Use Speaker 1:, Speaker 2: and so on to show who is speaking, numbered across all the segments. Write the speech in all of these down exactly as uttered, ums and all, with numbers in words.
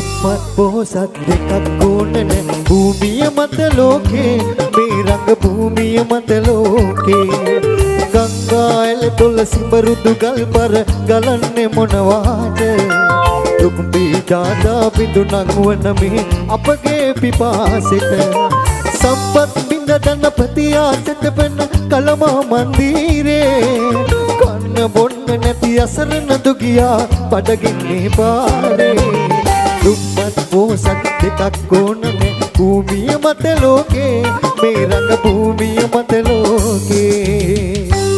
Speaker 1: දුප්පත් පොහොසත් දෙකක් ඕනන භූමිය මත ලෝකේ මේ රඟ භූමිය මත ලෝකේ ගංගා ඇල තොල සිඹරුදු ගල්පර ගලන්නේ මොනවාද දුක් පීඩා බිඳු නංවන මේ අපගේ පිපාසෙට සම්පත් බිඳ ධනපති ආසෙට වෙන කලමා මන්දිරේ කන්න බොන්න නැති අසරණ දුගියා බඩගින්නේ පාරේ දුප්පත් පොහොසත් දෙකක් ඕනනේ භූමිය මත ලෝකේ මේ රඟ භූමිය මත ලෝකේ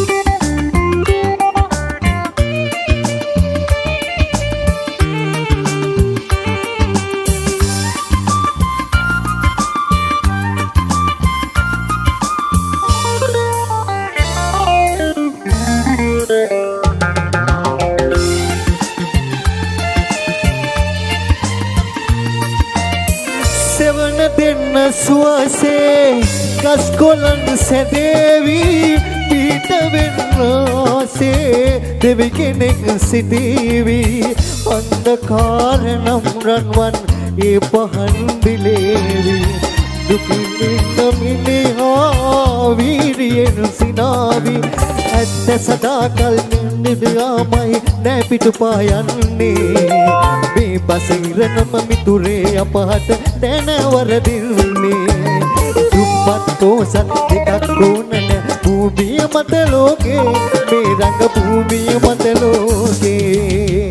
Speaker 1: සෙවන දෙන්න සුවසේ ගස් කොළන් සැදේවි පීට වෙන්නාසේ දෙවි කෙනෙක් සිටීවි අන්ධකාර නම් රන්වන් ඒ පහන් දිලේවි දුකින් මිනිහා වීරියෙන් සිනාවි ඇත්ත සදාකල් නිදයාමයි නෑ පිටු පායන්නේ මේ බසිරනම මිතුරේ අපහට දැනවරදින්නේ දුප්පත් පොහොසත් දෙකක් ඕනන භූමිය මත ලෝකේ මේ රඟ භූමිය මත ලෝකේ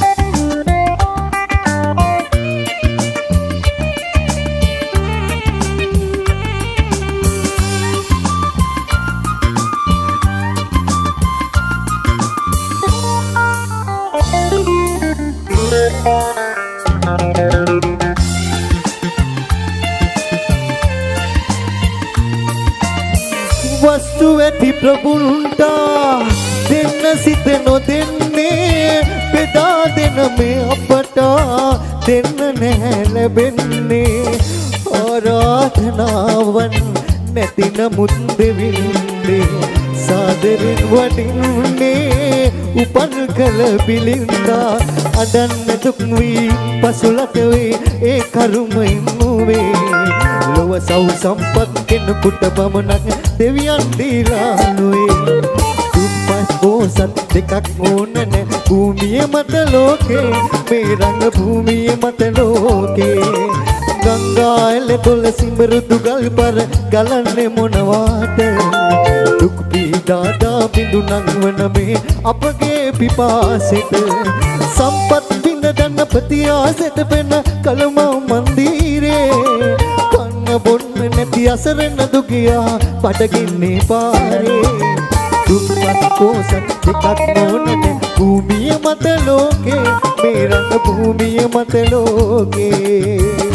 Speaker 1: වස්තු ඇති ප්‍රභුන්ට දෙන්න සිත නොදෙන්නේ බෙදා දෙන මේ අපට දෙන්න නැහැ ලැබෙන්නේ ආරාධනාවන් නැති නමුත් දෙවින්නේ සාදරෙන් වඩින්නේ උපන් කළ බිලින්දා අඩන්න දුක් වී පසුලත වේ ඒ කරුමයින් නුවේ ලොව සව් සම්පත් කෙනෙකුට පමණක් දෙවියන් දීලා නුවේ දුප්පත් පොහොසත් දෙකක් ඕනන භූමිය මත ලෝකේ මේ රඟ භූමිය මත ලෝකේ ගංගා ඇල තොල සිඹරුදු ගල්පර ගලන්නේ මොනවාට දුක් පීඩා බිඳු නංවන මේ අපගේ පිපාසෙට සම්පත් බිඳ ධනපති ආසෙට වෙන කලමා මන්දිරේ කන්න බොන්න නැති අසරණ දුගියා බඩගින්නේ පාරේ දුප්පත් පොහොසත් දෙකක් ඕනන භූමිය මත ලෝකේ මේ රඟ භූමිය මත ලෝකේ